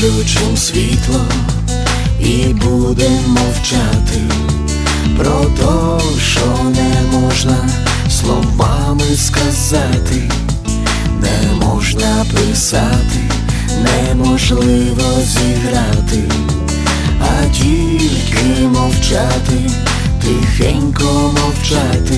Виключим світло і будем мовчати про то, що не можна словами сказати, не можна писати, неможливо зіграти, а тільки мовчати, тихенько мовчати.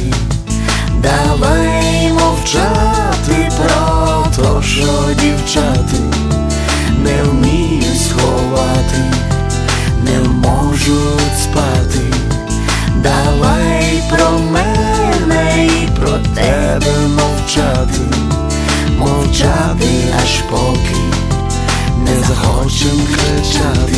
Давай мовчати про то, що дівчата не вміють сховати, не можуть спати. Давай про мене і про тебе мовчати, мовчати аж поки не захочем кричати.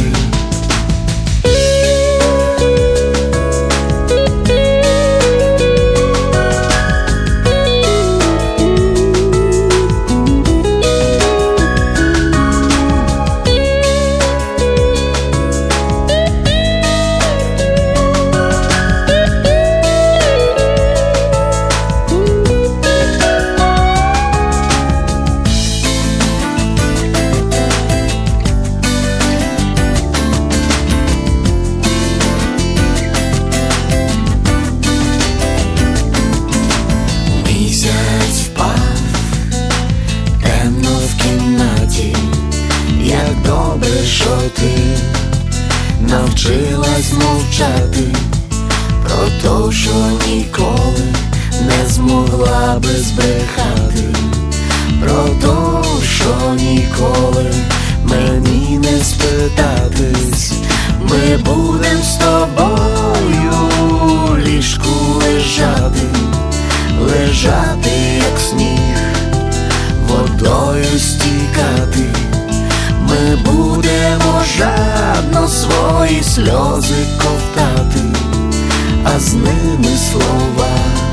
Місяць впав темно в кімнаті. Як добре, що ти навчилась мовчати про то, що ніколи не змогла би збрехати, про то, що ніколи мені не спитатись. Ми будем з тобою у ліжку лежати, лежати, як сніг, водою стікати. Ми будемо жадно свої сльози ковтати, а з ними слова,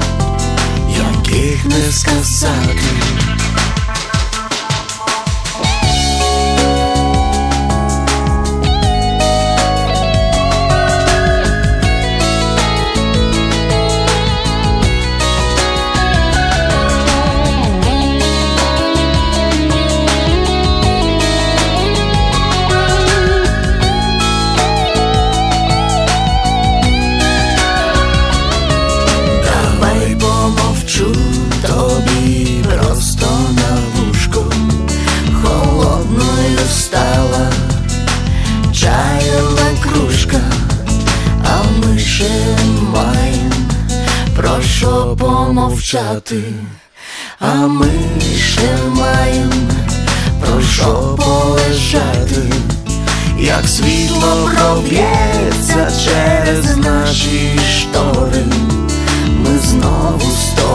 яких не сказати. Тобі просто на вушку, холодною стала чайова кружка, а ми ще маєм про що помовчати, а ми ще маєм про що полежати. Як світло проб'ється через наші штори, ми знову з тобою